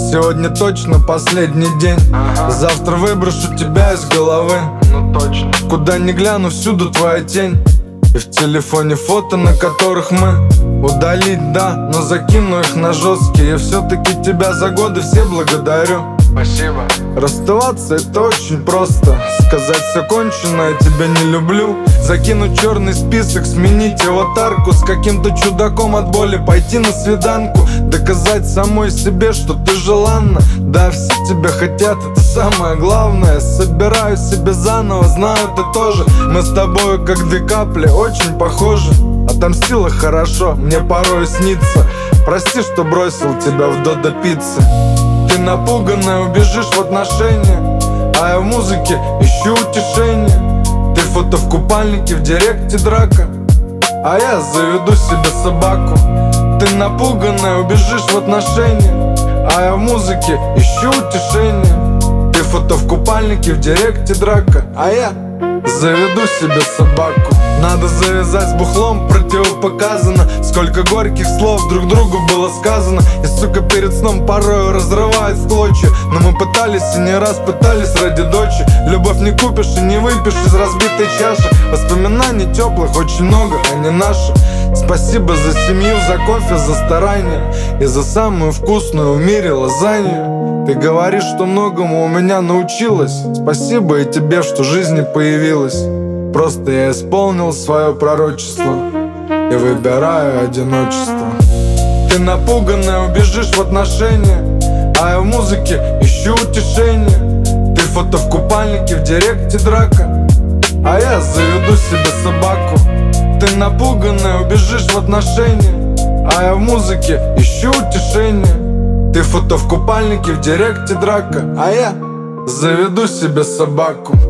Сегодня точно последний день. Завтра выброшу тебя из головы. Ну точно. Куда ни гляну, всюду твоя тень. И в телефоне фото, на которых мы. Удалить, да, но закину их на жесткие. Я все-таки тебя за годы все благодарю. Спасибо. Расставаться это очень просто. Сказать все кончено, я тебя не люблю. Закинуть черный список, сменить аватарку. С каким-то чудаком от боли пойти на свиданку. Доказать самой себе, что ты желанна. Да, все тебя хотят, это самое главное. Собираю себе заново, знаю ты тоже. Мы с тобою как две капли, очень похожи. Отомстила хорошо, мне порой снится. Прости, что бросил тебя в Додо пиццы. Ты напуганная, убежишь в отношения, а я в музыке ищу утешение. Ты фото в купальнике, в директе драка, а я заведу себе собаку. Ты напуганная, убежишь в отношения, а я в музыке ищу утешение. Ты фото в купальнике, в директе драка, а я заведу себе собаку. Надо завязать с бухлом, противопоказано. Сколько горьких слов друг другу было сказано. И, сука, перед сном порою разрывает в клочья. Но мы пытались и не раз пытались ради дочи. Любовь не купишь и не выпьешь из разбитой чаши. Воспоминаний теплых очень много, они наши. Спасибо за семью, за кофе, за старание. И за самую вкусную в мире лазанью. Ты говоришь, что многому у меня научилась. Спасибо и тебе, что в жизни появилась. Просто я исполнил свое пророчество и выбираю одиночество. Ты напуганная, убежишь в отношения, а я в музыке ищу утешение. Ты фото в купальнике, в директе драка, а я заведу себе собаку. Ты напуганная, убежишь в отношения, а я в музыке ищу утешение. Ты фото в купальнике, в директе драка, а я заведу себе собаку.